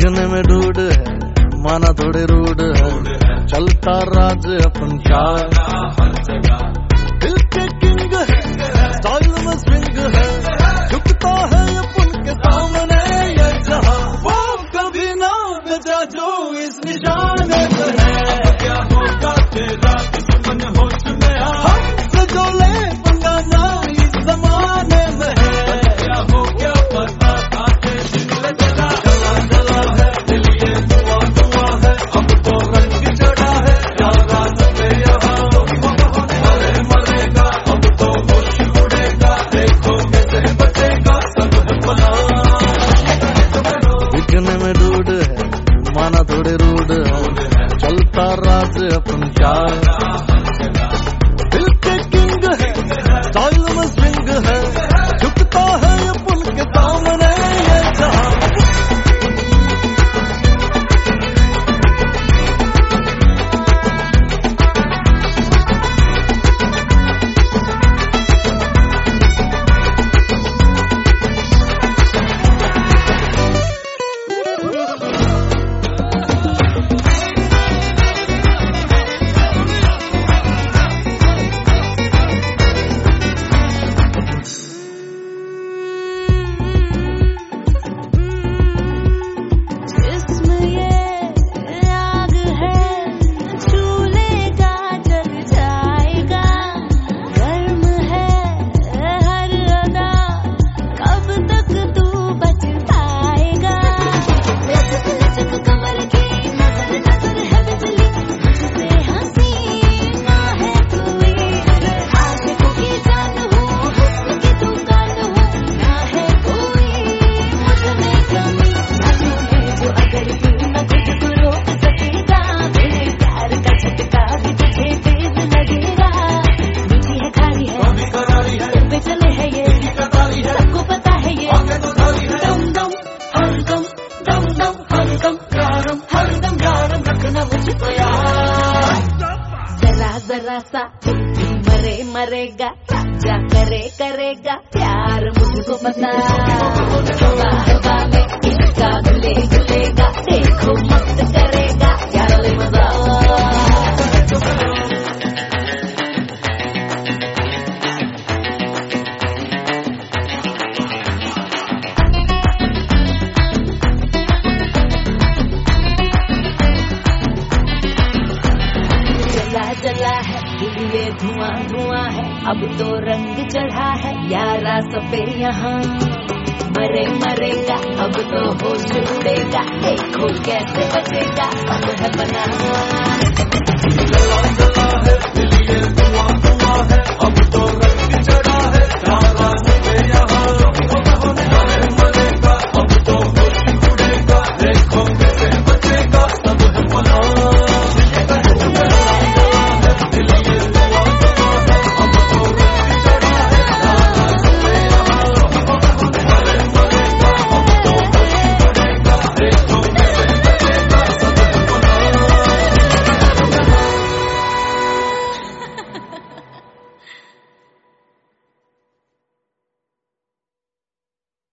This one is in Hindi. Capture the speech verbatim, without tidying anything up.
दिखने में ढूढ़ है, माना थोड़े रूड है, चलता राज अपन का दिल के किंग है, स्टाइल में स्विंग है, झुकता है अपन के सामने ये जहां, वो कभी ना बचा जो इस निशाने पर है। क्या होगा तेरा दुश्मन होश में आ, हमसे जो ले पंगा ना इस जमाने में है। क्या हो क्या पता आके दिल जला जला जला है, दिल ये दुआ दुआ है, अब तो रंग चढ़ा है यारा सबे यहाँ, मरे मरेगा अब तो होश उड़ेगा, देखो कैसे बचेगा सब है भला। दिखने में ढूढ़ है, माना थोड़े रूड है, चलता राज अपन का दिल के किंग है, स्टाइल में स्विंग है, झुकता है अपन के सामने ये जहां। जरा सा मरे मरेगा, क्या करे करेगा प्यार मुझको पता, हवा हवा में इसका गुले गुलेगा, देखो मस्त करेगा क्या ले मजा। जला है दिल ये धुआं धुआं है, अब तो रंग चढ़ा है यारा सबे यहाँ, मरे मरेगा अब तो होश उड़ेगा, देखो कैसे बचेगा सब है बना।